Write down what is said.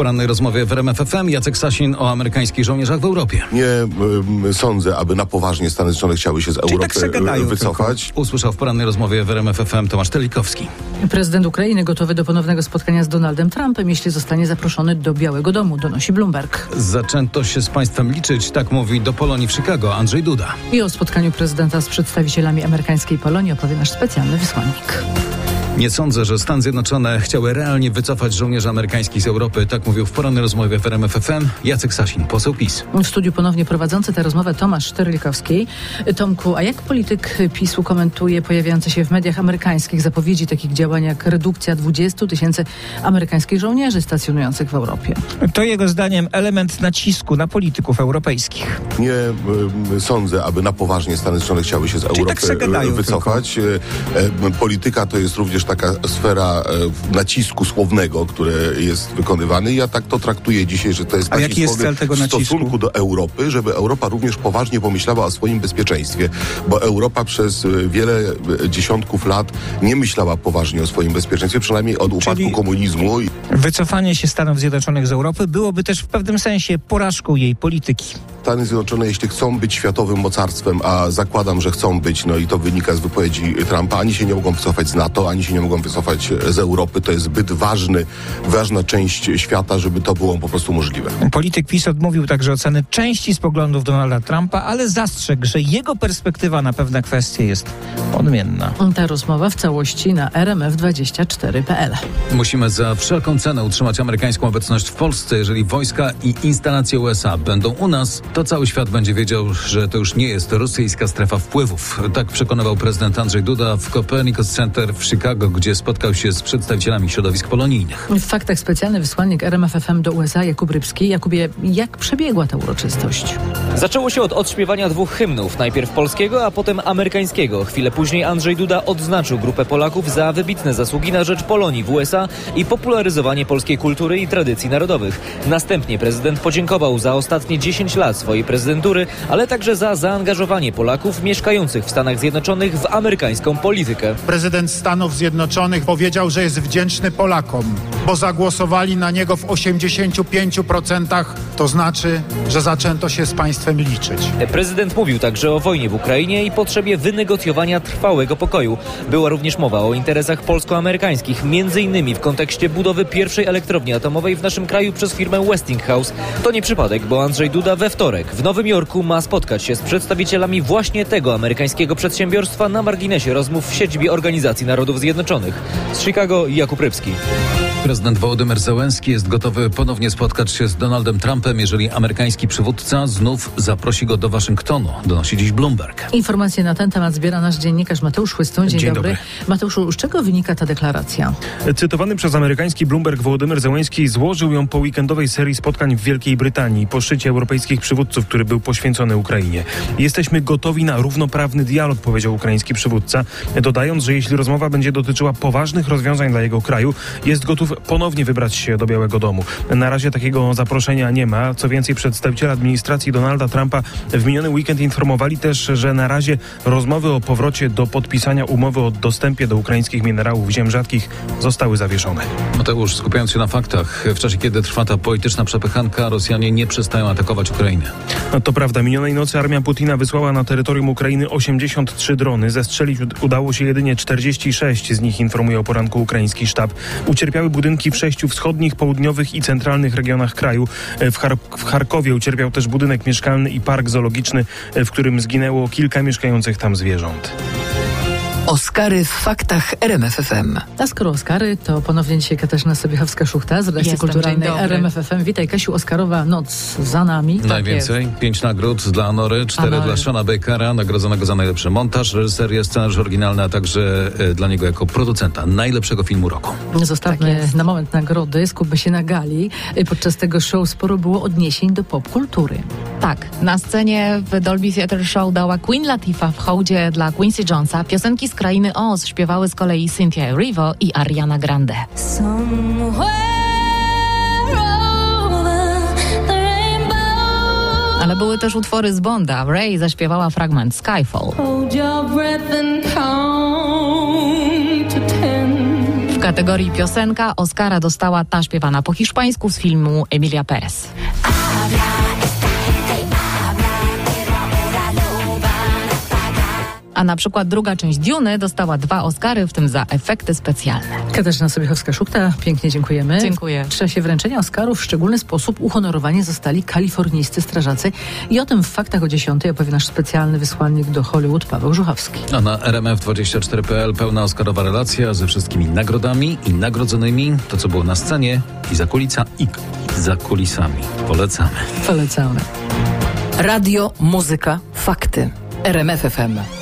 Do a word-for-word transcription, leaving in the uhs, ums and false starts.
porannej rozmowie w R M F F M Jacek Sasin o amerykańskich żołnierzach w Europie. Nie y, sądzę, aby na poważnie Stany Zjednoczone chciały się z Europy tak wycofać. Tylko. Usłyszał w porannej rozmowie w R M F F M Tomasz Telikowski. Prezydent Ukrainy gotowy do ponownego spotkania z Donaldem Trumpem, jeśli zostanie zaproszony do Białego Domu, donosi Bloomberg. Zaczęto się z państwem liczyć, tak mówi do Polonii w Chicago Andrzej Duda. I o spotkaniu prezydenta z przedstawicielami amerykańskiej Polonii opowie nasz specjalny wysłannik. Nie sądzę, że Stany Zjednoczone chciały realnie wycofać żołnierzy amerykańskich z Europy, tak mówił w porannej rozmowie w R M F F M Jacek Sasin, poseł PiS. W studiu ponownie prowadzący tę rozmowę Tomasz Telikowski. Tomku, a jak polityk PiS-u komentuje pojawiające się w mediach amerykańskich zapowiedzi takich działań jak redukcja dwudziestu tysięcy amerykańskich żołnierzy stacjonujących w Europie? To jego zdaniem element nacisku na polityków europejskich. Nie y, sądzę, aby na poważnie Stany Zjednoczone chciały się z Europy tak wycofać. Y, y, polityka to jest również taka sfera e, nacisku słownego, który jest wykonywany. Ja tak to traktuję dzisiaj, że to jest A jaki jest cel tego w nacisku? stosunku do Europy, żeby Europa również poważnie pomyślała o swoim bezpieczeństwie, bo Europa przez wiele dziesiątków lat nie myślała poważnie o swoim bezpieczeństwie, przynajmniej od upadku Czyli komunizmu. Wycofanie się Stanów Zjednoczonych z Europy byłoby też w pewnym sensie porażką jej polityki. Stany Zjednoczone, jeśli chcą być światowym mocarstwem, a zakładam, że chcą być, no i to wynika z wypowiedzi Trumpa, ani się nie mogą wycofać z NATO, ani się nie mogą wycofać z Europy. To jest zbyt ważny, ważna część świata, żeby to było po prostu możliwe. Polityk PiS odmówił także oceny części z poglądów Donalda Trumpa, ale zastrzegł, że jego perspektywa na pewne kwestie jest odmienna. Ta rozmowa w całości na R M F dwadzieścia cztery kropka p l. Musimy za wszelką cenę utrzymać amerykańską obecność w Polsce. Jeżeli wojska i instalacje U S A będą u nas, to cały świat będzie wiedział, że to już nie jest rosyjska strefa wpływów. Tak przekonywał prezydent Andrzej Duda w Copernicus Center w Chicago, gdzie spotkał się z przedstawicielami środowisk polonijnych. W faktach specjalny wysłannik R M F F M do U S A Jakub Rybski. Jakubie, jak przebiegła ta uroczystość? Zaczęło się od odśpiewania dwóch hymnów. Najpierw polskiego, a potem amerykańskiego. Chwilę później Andrzej Duda odznaczył grupę Polaków za wybitne zasługi na rzecz Polonii w U S A i popularyzowanie polskiej kultury i tradycji narodowych. Następnie prezydent podziękował za ostatnie dziesięć lat swojej prezydentury, ale także za zaangażowanie Polaków mieszkających w Stanach Zjednoczonych w amerykańską politykę. Prezydent Stanów Zjednoczonych powiedział, że jest wdzięczny Polakom, bo zagłosowali na niego w osiemdziesięciu pięciu procentach. To znaczy, że zaczęto się z państwem liczyć. Prezydent mówił także o wojnie w Ukrainie i potrzebie wynegocjowania trwałego pokoju. Była również mowa o interesach polsko-amerykańskich, między innymi w kontekście budowy pierwszej elektrowni atomowej w naszym kraju przez firmę Westinghouse. To nie przypadek, bo Andrzej Duda we wtorek w Nowym Jorku ma spotkać się z przedstawicielami właśnie tego amerykańskiego przedsiębiorstwa na marginesie rozmów w siedzibie Organizacji Narodów Zjednoczonych. Z Chicago Jakub Rybski. Prezydent Wołodymyr Zełenski jest gotowy ponownie spotkać się z Donaldem Trumpem, jeżeli amerykański przywódca znów zaprosi go do Waszyngtonu, donosi dziś Bloomberg. Informacje na ten temat zbiera nasz dziennikarz Mateusz Chłystun. Dzień, Dzień dobry. dobry. Mateuszu, z czego wynika ta deklaracja? Cytowany przez amerykański Bloomberg Wołodymyr Zełenski złożył ją po weekendowej serii spotkań w Wielkiej Brytanii, po szczycie europejskich przywódców, który był poświęcony Ukrainie. Jesteśmy gotowi na równoprawny dialog, powiedział ukraiński przywódca, dodając, że jeśli rozmowa będzie dotyczyła poważnych rozwiązań dla jego kraju, jest gotów ponownie wybrać się do Białego Domu. Na razie takiego zaproszenia nie ma. Co więcej, przedstawiciele administracji Donalda Trumpa w miniony weekend informowali też, że na razie rozmowy o powrocie do podpisania umowy o dostępie do ukraińskich minerałów ziem rzadkich zostały zawieszone. Mateusz, skupiając się na faktach, w czasie kiedy trwa ta polityczna przepychanka, Rosjanie nie przestają atakować Ukrainę. No to prawda. Minionej nocy armia Putina wysłała na terytorium Ukrainy osiemdziesiąt trzy drony. Zestrzelić udało się jedynie czterdzieści sześć z nich, informuje o poranku ukraiński sztab. Ucierpiały budynki w sześciu wschodnich, południowych i centralnych regionach kraju. W, Char- w Charkowie ucierpiał też budynek mieszkalny i park zoologiczny, w którym zginęło kilka mieszkających tam zwierząt. Oscary w faktach R M F F M. A skoro Oscary, to ponownie dzisiaj Katarzyna Sobiechowska-Szuchta z redakcji Jestem, kulturalnej dzień dobry. R M F F M. Witaj, Kasiu. Oscarowa noc za nami. Najwięcej. Tak Pięć nagród dla Anory, cztery Anory. dla Shona Bakera, nagrodzonego za najlepszy montaż, reżyserię, scenariusz oryginalny, a także e, dla niego jako producenta najlepszego filmu roku. Zostawmy Tak jest. na moment nagrody, skupmy się na gali. Podczas tego show sporo było odniesień do popkultury. Tak, na scenie w Dolby Theatre Show dała Queen Latifah w hołdzie dla Quincy Jonesa. Piosenki z krainy Oz śpiewały z kolei Cynthia Erivo i Ariana Grande. Ale były też utwory z Bonda. Ray zaśpiewała fragment Skyfall. W kategorii piosenka Oscara dostała ta śpiewana po hiszpańsku z filmu Emilia Perez. A na przykład druga część Duny dostała dwa Oscary, w tym za efekty specjalne. Katarzyna Sobiechowska-Szukta, pięknie dziękujemy. Dziękuję. W czasie wręczenia Oscarów w szczególny sposób uhonorowani zostali kalifornijscy strażacy i o tym w Faktach o dziesiątej opowie nasz specjalny wysłannik do Hollywood Paweł Żuchowski. A na R M F dwadzieścia cztery kropka p l pełna Oscarowa relacja ze wszystkimi nagrodami i nagrodzonymi, to co było na scenie i za kulica i za kulisami. Polecamy. Polecamy. Radio, muzyka, fakty. R M F F M.